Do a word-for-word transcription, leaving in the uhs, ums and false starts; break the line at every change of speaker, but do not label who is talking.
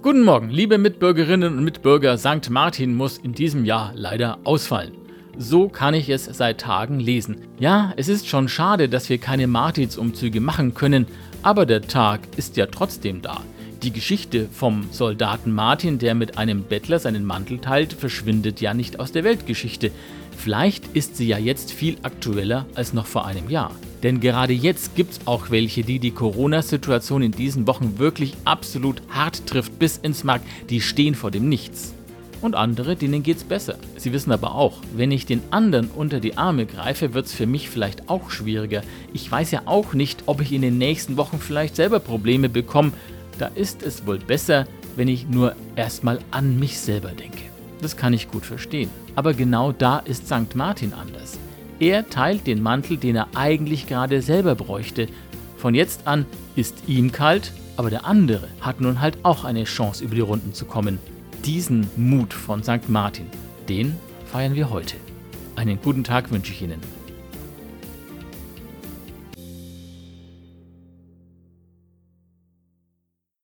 Guten Morgen, liebe Mitbürgerinnen und Mitbürger, Sankt Martin muss in diesem Jahr leider ausfallen. So kann ich es seit Tagen lesen. Ja, es ist schon schade, dass wir keine Martinsumzüge machen können, aber der Tag ist ja trotzdem da. Die Geschichte vom Soldaten Martin, der mit einem Bettler seinen Mantel teilt, verschwindet ja nicht aus der Weltgeschichte. Vielleicht ist sie ja jetzt viel aktueller als noch vor einem Jahr. Denn gerade jetzt gibt's auch welche, die die Corona-Situation in diesen Wochen wirklich absolut hart trifft, bis ins Mark. Die stehen vor dem Nichts. Und andere, denen geht's besser. Sie wissen aber auch, wenn ich den anderen unter die Arme greife, wird's für mich vielleicht auch schwieriger. Ich weiß ja auch nicht, ob ich in den nächsten Wochen vielleicht selber Probleme bekomme. Da ist es wohl besser, wenn ich nur erstmal an mich selber denke. Das kann ich gut verstehen. Aber genau da ist Sankt Martin anders. Er teilt den Mantel, den er eigentlich gerade selber bräuchte. Von jetzt an ist ihm kalt, aber der andere hat nun halt auch eine Chance, über die Runden zu kommen. Diesen Mut von Sankt Martin, den feiern wir heute. Einen guten Tag wünsche ich Ihnen.